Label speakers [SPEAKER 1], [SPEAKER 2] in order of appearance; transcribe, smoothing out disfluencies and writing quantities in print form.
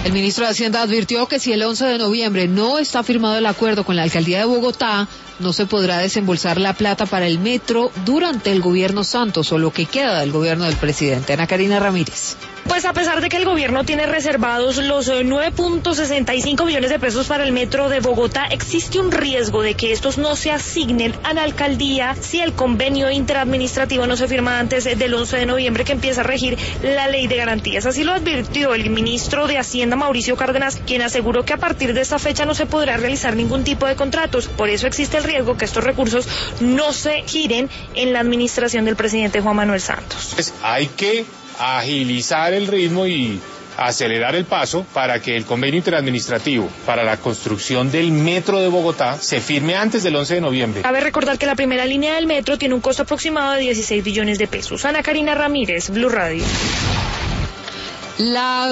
[SPEAKER 1] El ministro de Hacienda advirtió que si el 11 de noviembre no está firmado el acuerdo con la alcaldía de Bogotá, no se podrá desembolsar la plata para el metro durante el gobierno Santos o lo que queda del gobierno del presidente. Ana Karina Ramírez.
[SPEAKER 2] Pues a pesar de que el gobierno tiene reservados los 9.65 millones de pesos para el metro de Bogotá, existe un riesgo de que estos no se asignen a la alcaldía si el convenio interadministrativo no se firma antes del 11 de noviembre, que empieza a regir la ley de garantías. Así lo advirtió el ministro de Hacienda, Mauricio Cárdenas, quien aseguró que a partir de esta fecha no se podrá realizar ningún tipo de contratos. Por eso existe el riesgo que estos recursos no se giren en la administración del presidente Juan Manuel Santos.
[SPEAKER 3] Pues hay que agilizar el ritmo y acelerar el paso para que el convenio interadministrativo para la construcción del metro de Bogotá se firme antes del 11 de noviembre.
[SPEAKER 2] Cabe recordar que la primera línea del metro tiene un costo aproximado de 16 billones de pesos. Ana Karina Ramírez, Blue Radio.